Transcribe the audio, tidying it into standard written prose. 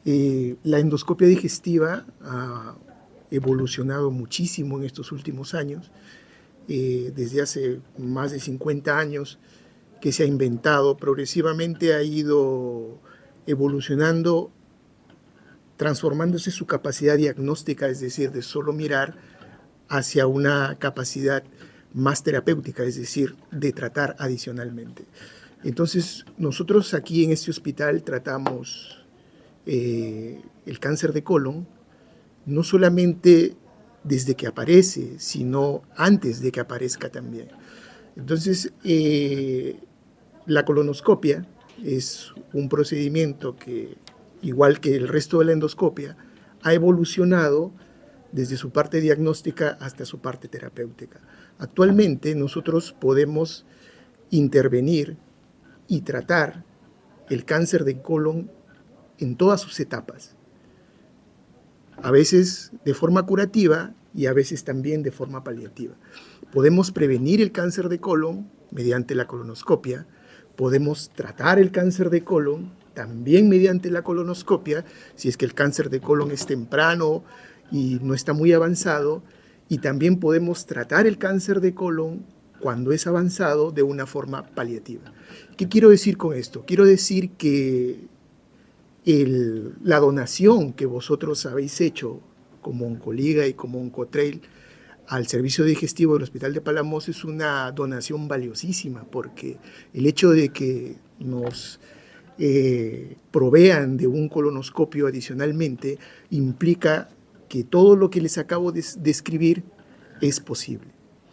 La endoscopia digestiva ha evolucionado muchísimo en estos últimos años. Desde hace más de 50 años que se ha inventado, progresivamente ha ido evolucionando, transformándose su capacidad diagnóstica, es decir, de solo mirar, hacia una capacidad más terapéutica, es decir, de tratar adicionalmente. Entonces, nosotros aquí en este hospital tratamos el cáncer de colon, no solamente desde que aparece, sino antes de que aparezca también. Entonces, la colonoscopia es un procedimiento que, igual que el resto de la endoscopia, ha evolucionado desde su parte diagnóstica hasta su parte terapéutica. Actualmente nosotros podemos intervenir y tratar el cáncer de colon en todas sus etapas, a veces de forma curativa y a veces también de forma paliativa. Podemos prevenir el cáncer de colon mediante la colonoscopia, podemos tratar el cáncer de colon también mediante la colonoscopia, si es que el cáncer de colon es temprano y no está muy avanzado, y también podemos tratar el cáncer de colon cuando es avanzado de una forma paliativa. ¿Qué quiero decir con esto? Quiero decir que la donación que vosotros habéis hecho como Oncoliga y como Oncotrail al servicio digestivo del Hospital de Palamos es una donación valiosísima, porque el hecho de que nos provean de un colonoscopio adicionalmente implica que todo lo que les acabo de describir es posible.